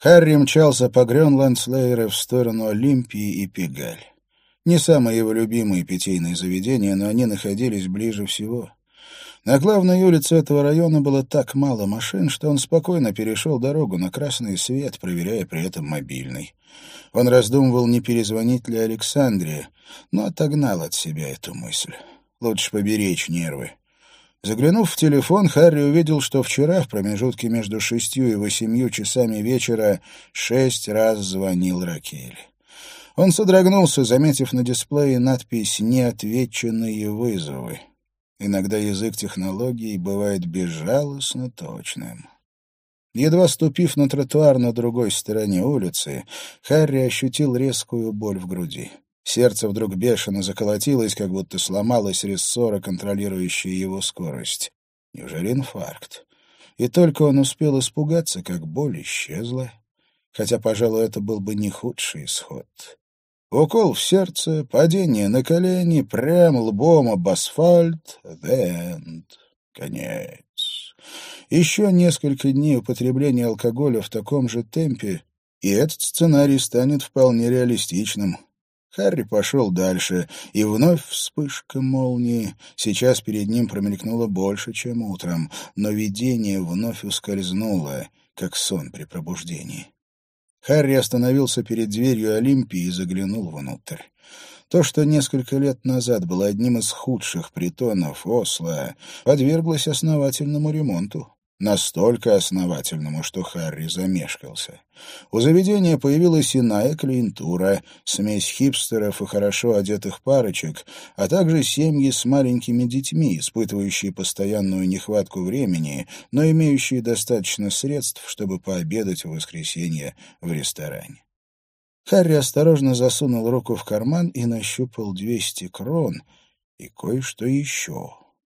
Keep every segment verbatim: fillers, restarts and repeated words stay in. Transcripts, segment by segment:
Харри мчался по Грёнландслейре в сторону Олимпии и Пегаль. Не самые его любимые питейные заведения, но они находились ближе всего. На главной улице этого района было так мало машин, что он спокойно перешел дорогу на красный свет, проверяя при этом мобильный. Он раздумывал, не перезвонить ли Александре, но отогнал от себя эту мысль. Лучше поберечь нервы. Заглянув в телефон, Харри увидел, что вчера, в промежутке между шестью и восемью часами вечера, шесть раз звонил Ракель. Он содрогнулся, заметив на дисплее надпись «Неотвеченные вызовы». Иногда язык технологий бывает безжалостно точным. Едва ступив на тротуар на другой стороне улицы, Харри ощутил резкую боль в груди. Сердце вдруг бешено заколотилось, как будто сломалась рессора, контролирующая его скорость. Неужели инфаркт? И только он успел испугаться, как боль исчезла. Хотя, пожалуй, это был бы не худший исход. Укол в сердце, падение на колени, прямо лбом об асфальт. The end. Конец. Еще несколько дней употребления алкоголя в таком же темпе, и этот сценарий станет вполне реалистичным. Харри пошел дальше, и вновь вспышка молнии. Сейчас перед ним промелькнуло больше, чем утром, но видение вновь ускользнуло, как сон при пробуждении. Харри остановился перед дверью Олимпии и заглянул внутрь. То, что несколько лет назад было одним из худших притонов Осло, подверглось основательному ремонту. Настолько основательному, что Харри замешкался. У заведения появилась иная клиентура, смесь хипстеров и хорошо одетых парочек, а также семьи с маленькими детьми, испытывающие постоянную нехватку времени, но имеющие достаточно средств, чтобы пообедать в воскресенье в ресторане. Харри осторожно засунул руку в карман и нащупал двести крон и кое-что еще.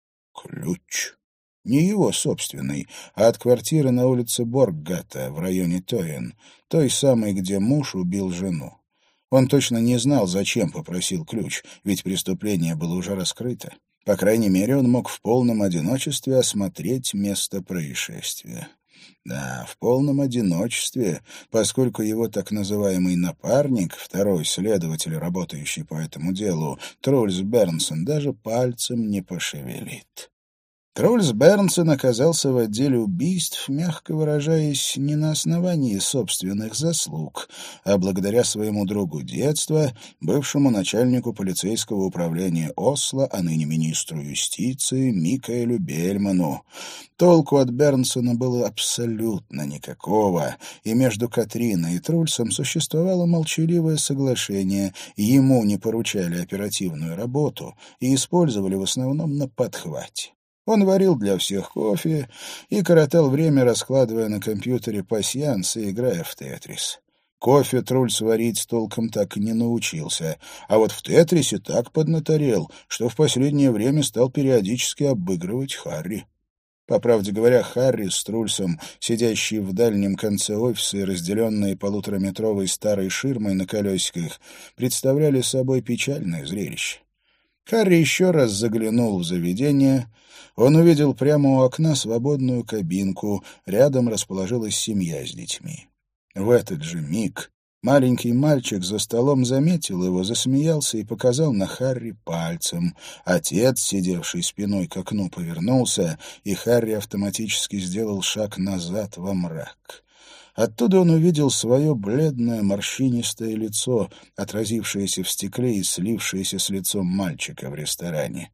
Ключ. Не его собственный, а от квартиры на улице Борггата в районе Тойен, той самой, где муж убил жену. Он точно не знал, зачем попросил ключ, ведь преступление было уже раскрыто. По крайней мере, он мог в полном одиночестве осмотреть место происшествия. Да, в полном одиночестве, поскольку его так называемый напарник, второй следователь, работающий по этому делу, Трульс Бернсон, даже пальцем не пошевелит. Трульс Бернсон оказался в отделе убийств, мягко выражаясь, не на основании собственных заслуг, а благодаря своему другу детства, бывшему начальнику полицейского управления Осло, а ныне министру юстиции Микаэлю Бельману. Толку от Бернсона было абсолютно никакого, и между Катриной и Трульсом существовало молчаливое соглашение, ему не поручали оперативную работу и использовали в основном на подхвате. Он варил для всех кофе и коротал время, раскладывая на компьютере пасьянс и играя в тетрис. Кофе Трульс варить толком так и не научился, а вот в тетрисе так поднаторел, что в последнее время стал периодически обыгрывать Харри. По правде говоря, Харри с Трульсом, сидящие в дальнем конце офиса и разделенные полутораметровой старой ширмой на колесиках, представляли собой печальное зрелище. Харри еще раз заглянул в заведение. Он увидел прямо у окна свободную кабинку. Рядом расположилась семья с детьми. В этот же миг маленький мальчик за столом заметил его, засмеялся и показал на Харри пальцем. Отец, сидевший спиной к окну, повернулся, и Харри автоматически сделал шаг назад во мрак. Оттуда он увидел свое бледное морщинистое лицо, отразившееся в стекле и слившееся с лицом мальчика в ресторане.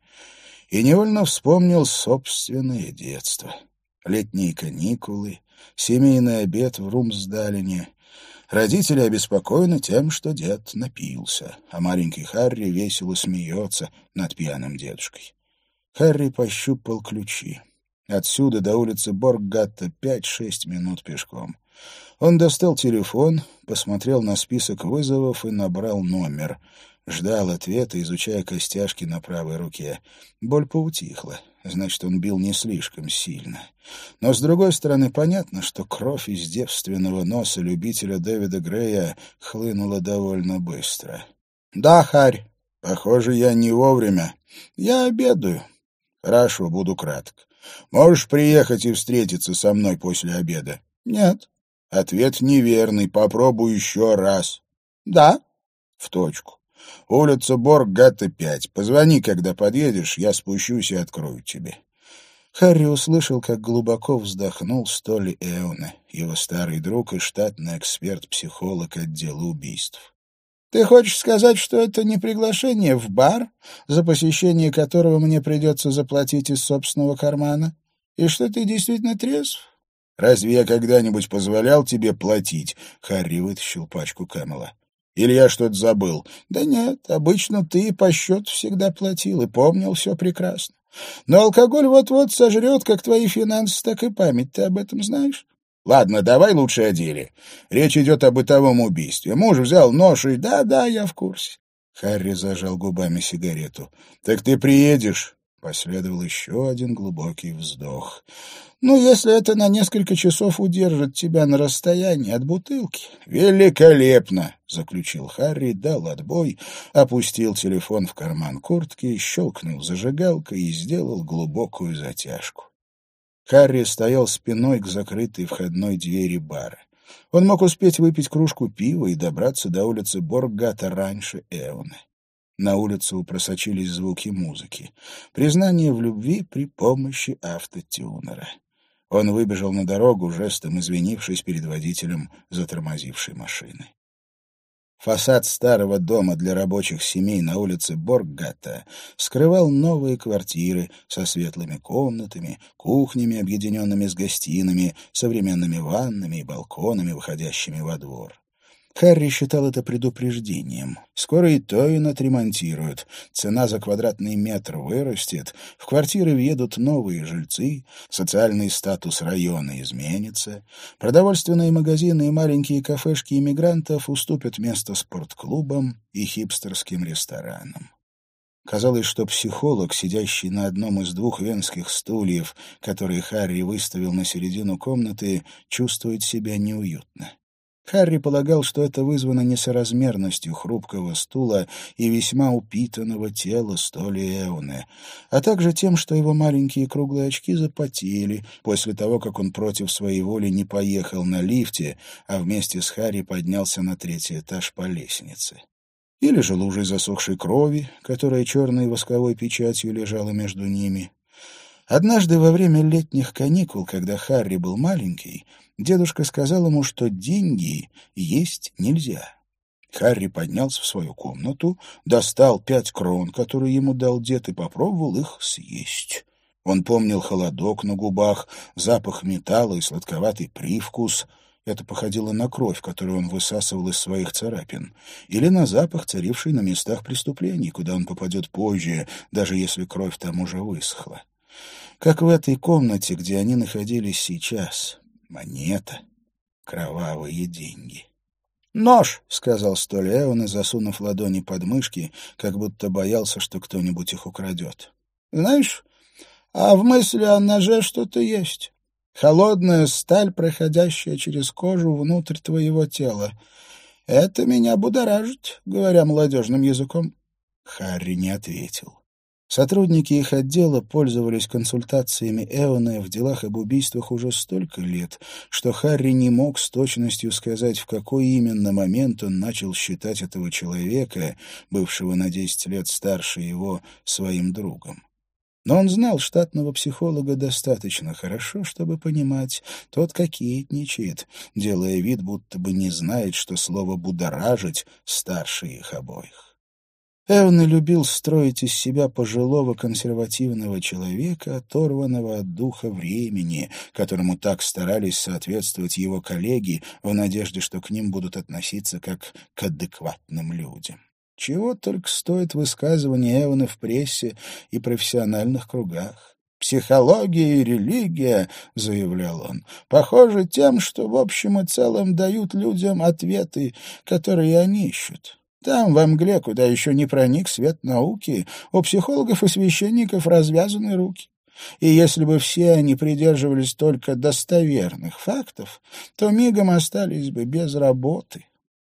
И невольно вспомнил собственное детство. Летние каникулы, семейный обед в Румсдалине. Родители обеспокоены тем, что дед напился, а маленький Харри весело смеется над пьяным дедушкой. Харри пощупал ключи. Отсюда до улицы Борггата пять-шесть минут пешком. Он достал телефон, посмотрел на список вызовов и набрал номер. Ждал ответа, изучая костяшки на правой руке. Боль поутихла, значит, он бил не слишком сильно. Но, с другой стороны, понятно, что кровь из девственного носа любителя Дэвида Грея хлынула довольно быстро. «Да, Харь, похоже, я не вовремя. Я обедаю». «Хорошо, буду краток. Можешь приехать и встретиться со мной после обеда?» «Нет». Ответ неверный. Попробуй еще раз. Да. В точку. Улица Борггата, пять. Позвони, когда подъедешь, я спущусь и открою тебе. Харри услышал, как глубоко вздохнул Столли Эуне, его старый друг и штатный эксперт-психолог отдела убийств. «Ты хочешь сказать, что это не приглашение в бар, за посещение которого мне придется заплатить из собственного кармана, и что ты действительно трезв?» «Разве я когда-нибудь позволял тебе платить?» — Харри вытащил пачку Кэмела. «Или я что-то забыл?» «Да нет, обычно ты по счету всегда платил и помнил все прекрасно. Но алкоголь вот-вот сожрет как твои финансы, так и память. Ты об этом знаешь?» «Ладно, давай лучше о деле. Речь идет о бытовом убийстве. Муж взял нож и...» «Да-да, я в курсе». Харри зажал губами сигарету. «Так ты приедешь?» Последовал еще один глубокий вздох. «Ну, если это на несколько часов удержит тебя на расстоянии от бутылки». «Великолепно!» — заключил Харри, дал отбой, опустил телефон в карман куртки, щелкнул зажигалкой и сделал глубокую затяжку. Харри стоял спиной к закрытой входной двери бара. Он мог успеть выпить кружку пива и добраться до улицы Борггата раньше Эуне. На улицу просочились звуки музыки. Признание в любви при помощи автотюнера. Он выбежал на дорогу, жестом извинившись перед водителем затормозившей машины. Фасад старого дома для рабочих семей на улице Борггата скрывал новые квартиры со светлыми комнатами, кухнями, объединенными с гостиными, современными ваннами и балконами, выходящими во двор. Харри считал это предупреждением. Скоро и то и отремонтируют. Цена за квадратный метр вырастет, в квартиры въедут новые жильцы, социальный статус района изменится, продовольственные магазины и маленькие кафешки иммигрантов уступят место спортклубам и хипстерским ресторанам. Казалось, что психолог, сидящий на одном из двух венских стульев, которые Харри выставил на середину комнаты, чувствует себя неуютно. Харри полагал, что это вызвано несоразмерностью хрупкого стула и весьма упитанного тела Столли Эуне, а также тем, что его маленькие круглые очки запотели после того, как он против своей воли не поехал на лифте, а вместе с Харри поднялся на третий этаж по лестнице. Или же лужей засохшей крови, которая черной восковой печатью лежала между ними. Однажды во время летних каникул, когда Харри был маленький, дедушка сказал ему, что деньги есть нельзя. Харри поднялся в свою комнату, достал пять крон, которые ему дал дед, и попробовал их съесть. Он помнил холодок на губах, запах металла и сладковатый привкус. Это походило на кровь, которую он высасывал из своих царапин, или на запах, царивший на местах преступлений, куда он попадет позже, даже если кровь там уже высохла. Как в этой комнате, где они находились сейчас. Монета, кровавые деньги. «Нож!» — сказал Столли Эуне, засунув ладони под мышки, как будто боялся, что кто-нибудь их украдет. «Знаешь, а в мысли о ноже что-то есть. Холодная сталь, проходящая через кожу внутрь твоего тела. Это меня будоражит, говоря молодежным языком». Харри не ответил. Сотрудники их отдела пользовались консультациями Эуне в делах об убийствах уже столько лет, что Харри не мог с точностью сказать, в какой именно момент он начал считать этого человека, бывшего на десять лет старше его, своим другом. Но он знал штатного психолога достаточно хорошо, чтобы понимать, тот кокетничает, делая вид, будто бы не знает, что слово «будоражить» старше их обоих. Эуне любил строить из себя пожилого консервативного человека, оторванного от духа времени, которому так старались соответствовать его коллеги в надежде, что к ним будут относиться как к адекватным людям. Чего только стоит высказывание Эуне в прессе и профессиональных кругах. «Психология и религия, — заявлял он, — похожи тем, что в общем и целом дают людям ответы, которые они ищут. Там, во мгле, куда еще не проник свет науки, у психологов и священников развязаны руки. И если бы все они придерживались только достоверных фактов, то мигом остались бы без работы».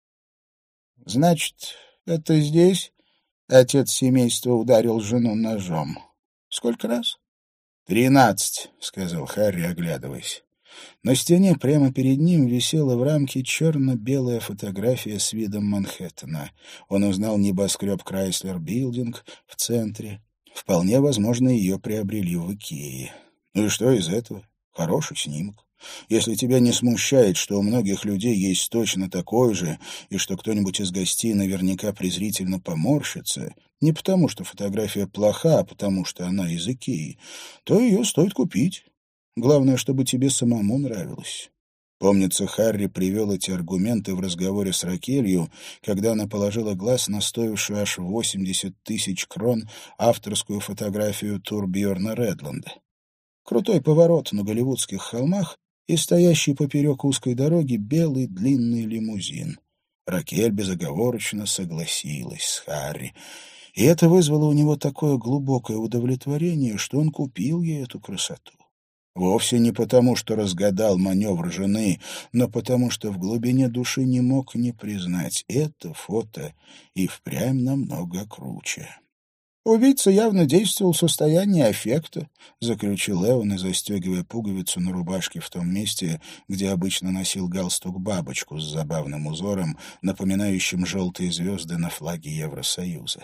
«Значит, это здесь?» — отец семейства ударил жену ножом. «Сколько раз?» «Тринадцать», — сказал Харри, оглядываясь. На стене прямо перед ним висела в рамке черно-белая фотография с видом Манхэттена. Он узнал небоскреб Крайслер Билдинг в центре. Вполне возможно, ее приобрели в Икее. Ну и что из этого? Хороший снимок. Если тебя не смущает, что у многих людей есть точно такой же, и что кто-нибудь из гостей наверняка презрительно поморщится, не потому что фотография плоха, а потому что она из Икеи, то ее стоит купить. Главное, чтобы тебе самому нравилось. Помнится, Харри привел эти аргументы в разговоре с Ракелью, когда она положила глаз на стоившую аж восемьдесят тысяч крон авторскую фотографию Турбьерна Редланда. Крутой поворот на голливудских холмах и стоящий поперек узкой дороги белый длинный лимузин. Ракель безоговорочно согласилась с Харри, и это вызвало у него такое глубокое удовлетворение, что он купил ей эту красоту. Вовсе не потому, что разгадал маневр жены, но потому, что в глубине души не мог не признать, это фото и впрямь намного круче. «Убийца явно действовал в состоянии аффекта», — заключил Эван, застегивая пуговицу на рубашке в том месте, где обычно носил галстук-бабочку с забавным узором, напоминающим желтые звезды на флаге Евросоюза.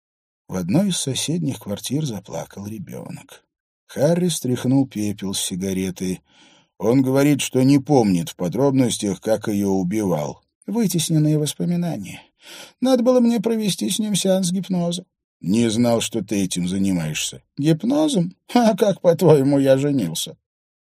В одной из соседних квартир заплакал ребенок. Харри стряхнул пепел с сигареты. Он говорит, что не помнит в подробностях, как ее убивал. Вытесненные воспоминания. Надо было мне провести с ним сеанс гипноза. Не знал, что ты этим занимаешься. Гипнозом? А как, по-твоему, я женился?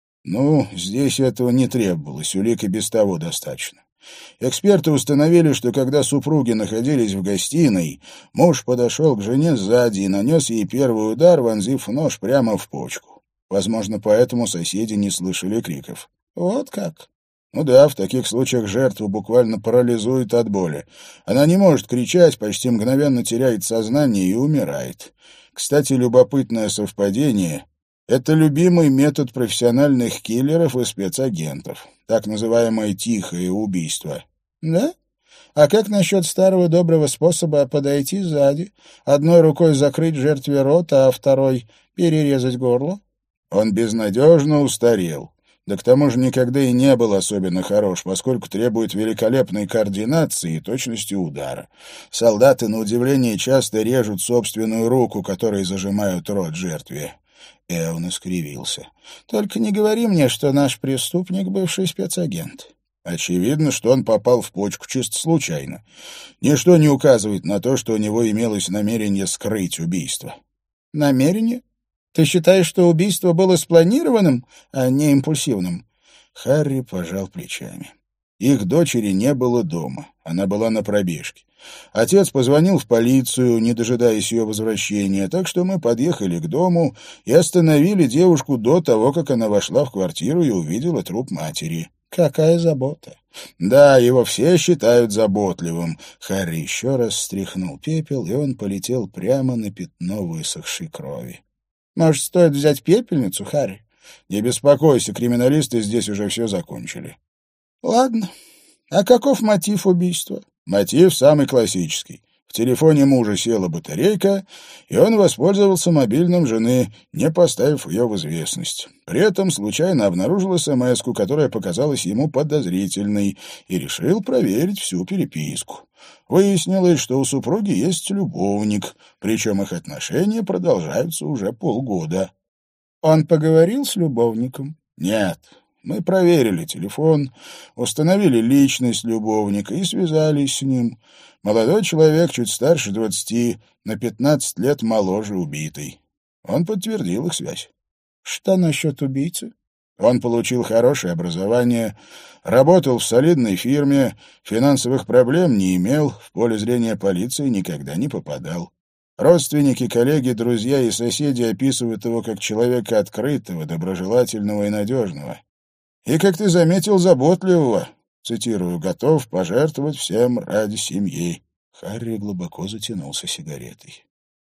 Ну, здесь этого не требовалось, улик и без того достаточно. Эксперты установили, что когда супруги находились в гостиной, муж подошел к жене сзади и нанес ей первый удар, вонзив нож прямо в почку. Возможно, поэтому соседи не слышали криков. Вот как? Ну да, в таких случаях жертву буквально парализует от боли. Она не может кричать, почти мгновенно теряет сознание и умирает. Кстати, любопытное совпадение — это любимый метод профессиональных киллеров и спецагентов. Так называемое «тихое убийство». Да? А как насчет старого доброго способа подойти сзади, одной рукой закрыть жертве рот, а второй перерезать горло? Он безнадежно устарел. Да к тому же никогда и не был особенно хорош, поскольку требует великолепной координации и точности удара. Солдаты, на удивление, часто режут собственную руку, которой зажимают рот жертве. Эван искривился. «Только не говори мне, что наш преступник — бывший спецагент». Очевидно, что он попал в почку чисто случайно. Ничто не указывает на то, что у него имелось намерение скрыть убийство. «Намерение? Ты считаешь, что убийство было спланированным, а не импульсивным?» Харри пожал плечами. Их дочери не было дома. Она была на пробежке. Отец позвонил в полицию, не дожидаясь ее возвращения, так что мы подъехали к дому и остановили девушку до того, как она вошла в квартиру и увидела труп матери. Какая забота! Да, его все считают заботливым. Харри еще раз стряхнул пепел, и он полетел прямо на пятно высохшей крови. Может, стоит взять пепельницу, Харри? Не беспокойся, криминалисты здесь уже все закончили. Ладно. А каков мотив убийства? Мотив самый классический. В телефоне мужа села батарейка, и он воспользовался мобильным жены, не поставив ее в известность. При этом случайно обнаружил эс-эм-эску, которая показалась ему подозрительной, и решил проверить всю переписку. Выяснилось, что у супруги есть любовник, причем их отношения продолжаются уже полгода. Он поговорил с любовником? Нет. Мы проверили телефон, установили личность любовника и связались с ним. Молодой человек, чуть старше двадцати, на пятнадцать лет моложе убитой. Он подтвердил их связь. Что насчет убийцы? Он получил хорошее образование, работал в солидной фирме, финансовых проблем не имел, в поле зрения полиции никогда не попадал. Родственники, коллеги, друзья и соседи описывают его как человека открытого, доброжелательного и надежного. И, как ты заметил, заботливого, цитирую, готов пожертвовать всем ради семьи. Харри глубоко затянулся сигаретой.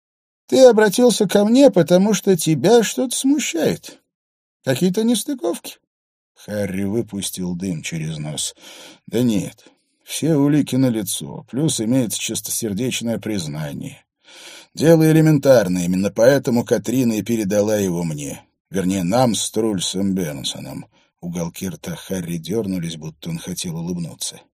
Ты обратился ко мне, потому что тебя что-то смущает. Какие-то нестыковки? Харри выпустил дым через нос. Да нет, все улики налицо, плюс имеется чистосердечное признание. Дело элементарное, именно поэтому Катрина и передала его мне. Вернее, нам с Трульсом Бернсоном. Уголки рта Харри дернулись, будто он хотел улыбнуться.